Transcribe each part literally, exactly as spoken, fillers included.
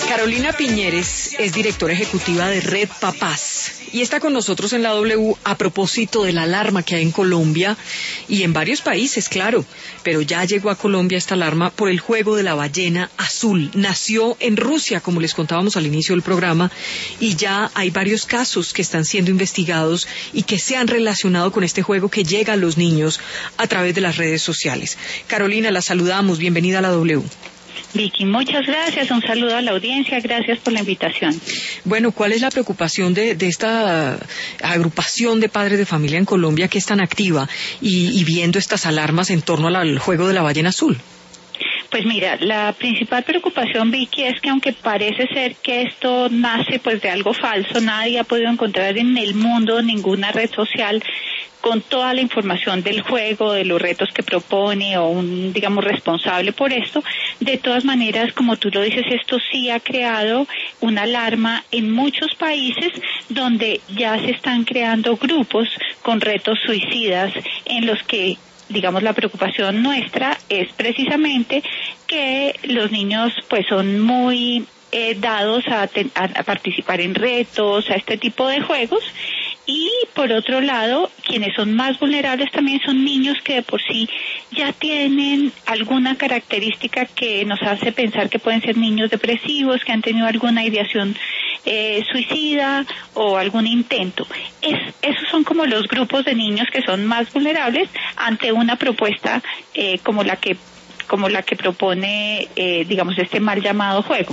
Carolina Piñeres es directora ejecutiva de Red Papás y está con nosotros en la W a propósito de la alarma que hay en Colombia y en varios países, claro, pero ya llegó a Colombia esta alarma por el juego de la ballena azul. Nació en Rusia, como les contábamos al inicio del programa, y ya hay varios casos que están siendo investigados y que se han relacionado con este juego que llega a los niños a través de las redes sociales. Carolina, la saludamos, bienvenida a la W. Vicky, muchas gracias, un saludo a la audiencia, gracias por la invitación. Bueno, ¿cuál es la preocupación de, de esta agrupación de padres de familia en Colombia que es tan activa y, y viendo estas alarmas en torno al juego de la ballena azul? Pues mira, la principal preocupación, Vicky, es que aunque parece ser que esto nace pues de algo falso, nadie ha podido encontrar en el mundo ninguna red social con toda la información del juego, de los retos que propone o un, digamos, responsable por esto. De todas maneras, como tú lo dices, esto sí ha creado una alarma en muchos países donde ya se están creando grupos con retos suicidas en los que, digamos, la preocupación nuestra es precisamente que los niños pues son muy eh, dados a, te, a, a participar en retos, a este tipo de juegos. Y por otro lado, quienes son más vulnerables también son niños que de por sí ya tienen alguna característica que nos hace pensar que pueden ser niños depresivos, que han tenido alguna ideación eh, suicida o algún intento. Es, esos son como los grupos de niños que son más vulnerables ante una propuesta eh, como la que como la que propone, eh, digamos, este mal llamado juego.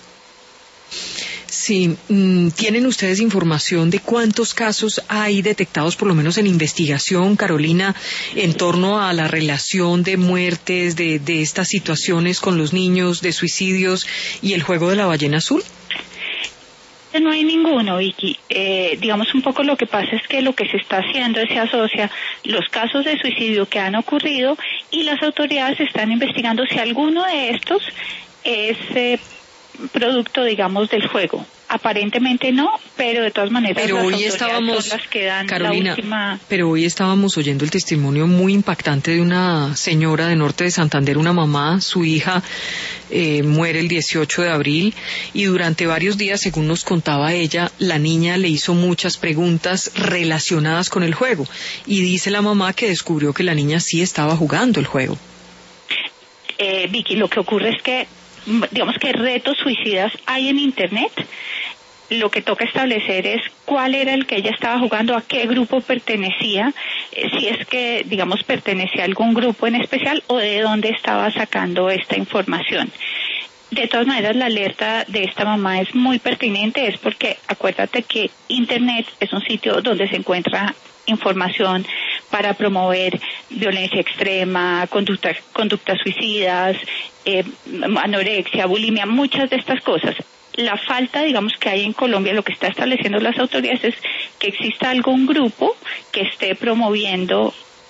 Sí, ¿tienen ustedes información de cuántos casos hay detectados, por lo menos en investigación, Carolina, en torno a la relación de muertes, de, de estas situaciones con los niños, de suicidios y el juego de la ballena azul? No hay ninguno, Vicky. Eh, digamos, un poco lo que pasa es que lo que se está haciendo es se asocia los casos de suicidio que han ocurrido y las autoridades están investigando si alguno de estos es eh, producto, digamos, del juego. Aparentemente no, pero de todas maneras pero las hoy autoridades estábamos, son las que dan Carolina, la última... pero hoy estábamos oyendo el testimonio muy impactante de una señora de Norte de Santander, una mamá, su hija eh, muere el dieciocho de abril y durante varios días, según nos contaba ella, la niña le hizo muchas preguntas relacionadas con el juego y dice la mamá que descubrió que la niña sí estaba jugando el juego. Eh, Vicky, lo que ocurre es que digamos que retos suicidas hay en Internet. Lo que toca establecer es cuál era el que ella estaba jugando, a qué grupo pertenecía, eh, si es que, digamos, pertenecía a algún grupo en especial o de dónde estaba sacando esta información. De todas maneras, la alerta de esta mamá es muy pertinente, es porque acuérdate que Internet es un sitio donde se encuentra información para promover violencia extrema, conducta, conductas suicidas, eh, anorexia, bulimia, muchas de estas cosas. La falta, digamos, que hay en Colombia, lo que está estableciendo las autoridades es que exista algún grupo que esté promoviendo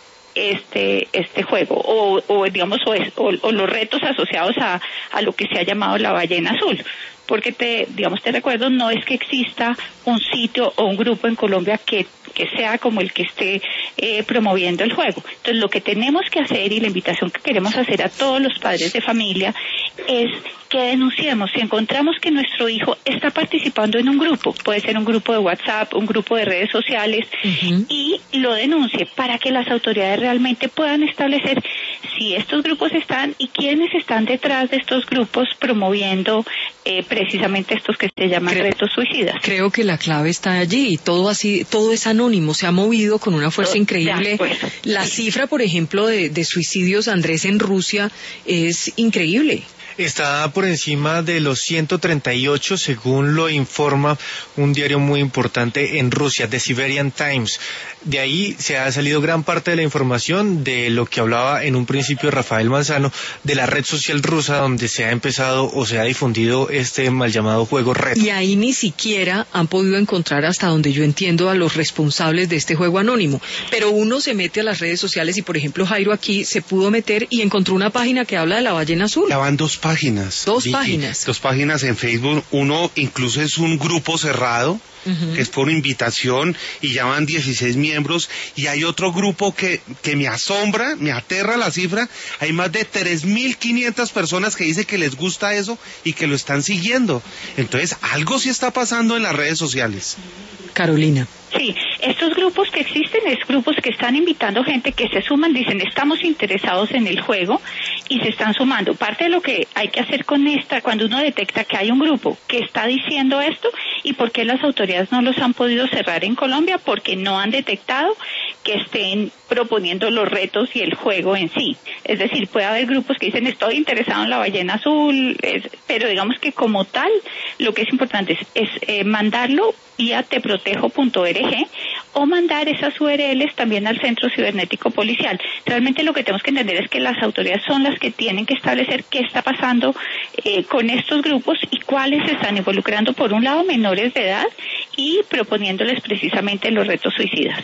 este este juego o, o digamos o, es, o, o los retos asociados a, a lo que se ha llamado la ballena azul. Porque te, digamos, te recuerdo, no es que exista un sitio o un grupo en Colombia que, que sea como el que esté eh, promoviendo el juego. Entonces, lo que tenemos que hacer y la invitación que queremos hacer a todos los padres de familia es que denunciemos. Si encontramos que nuestro hijo está participando en un grupo, puede ser un grupo de WhatsApp, un grupo de redes sociales, uh-huh. y lo denuncie para que las autoridades realmente puedan establecer si estos grupos están y quiénes están detrás de estos grupos promoviendo eh, precisamente estos que se llaman creo, retos suicidas. Creo que la clave está allí y todo así, todo es anónimo, se ha movido con una fuerza todo, increíble. La sí. cifra, por ejemplo, de, de suicidios, Andrés, en Rusia es increíble. Está por encima de los ciento treinta y ocho, según lo informa un diario muy importante en Rusia, The Siberian Times. De ahí se ha salido gran parte de la información de lo que hablaba en un principio Rafael Manzano, de la red social rusa donde se ha empezado o se ha difundido este mal llamado juego reto. Y ahí ni siquiera han podido encontrar, hasta donde yo entiendo, a los responsables de este juego anónimo. Pero uno se mete a las redes sociales y, por ejemplo, Jairo aquí se pudo meter y encontró una página que habla de la ballena azul. Ya van dos páginas. Dos Vicky, páginas. Dos páginas en Facebook. Uno incluso es un grupo cerrado, uh-huh. que es por invitación y ya van dieciséis miembros. Y hay otro grupo que, que me asombra, me aterra la cifra. Hay más de tres mil quinientas personas que dicen que les gusta eso y que lo están siguiendo. Entonces, algo sí está pasando en las redes sociales. Carolina. Sí, estos grupos que existen es grupos que están invitando gente que se suman, dicen estamos interesados en el juego y se están sumando. Parte de lo que hay que hacer con esta, cuando uno detecta que hay un grupo que está diciendo esto y por qué las autoridades no los han podido cerrar en Colombia, porque no han detectado que estén proponiendo los retos y el juego en sí. Es decir, puede haber grupos que dicen estoy interesado en la ballena azul, es, pero digamos que como tal, lo que es importante es, es eh, mandarlo vía te protejo punto org o mandar esas U R Ls también al Centro Cibernético Policial. Realmente lo que tenemos que entender es que las autoridades son las que tienen que establecer qué está pasando eh, con estos grupos y cuáles se están involucrando, por un lado, menores de edad y proponiéndoles precisamente los retos suicidas.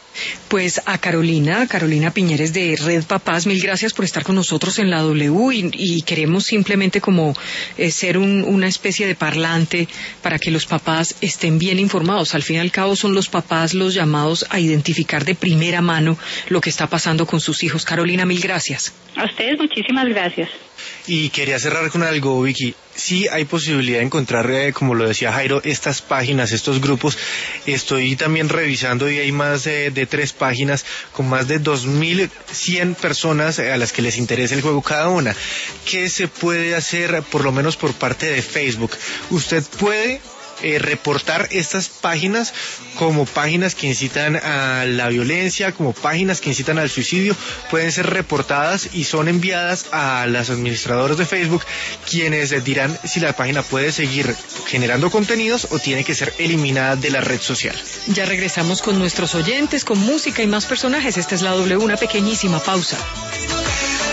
Pues a Carolina, Carolina Piñeres de Red Papás, mil gracias por estar con nosotros en la W y, y queremos simplemente como eh, ser un, una especie de parlante para que los papás estén bien informados. Al fin y al cabo son los papás los llamados a identificar de primera mano lo que está pasando con sus hijos. Carolina, mil gracias. A ustedes muchísimas gracias. Y quería cerrar con algo, Vicky. Sí hay posibilidad de encontrar, eh, como lo decía Jairo, estas páginas, estos grupos. Estoy también revisando y hay más eh, de tres páginas con más de dos mil cien personas a las que les interesa el juego cada una. ¿Qué se puede hacer, por lo menos por parte de Facebook? Usted puede Eh, reportar estas páginas como páginas que incitan a la violencia, como páginas que incitan al suicidio. Pueden ser reportadas y son enviadas a los administradores de Facebook, quienes dirán si la página puede seguir generando contenidos o tiene que ser eliminada de la red social. Ya regresamos con nuestros oyentes, con música y más personajes. Esta es la W, una pequeñísima pausa.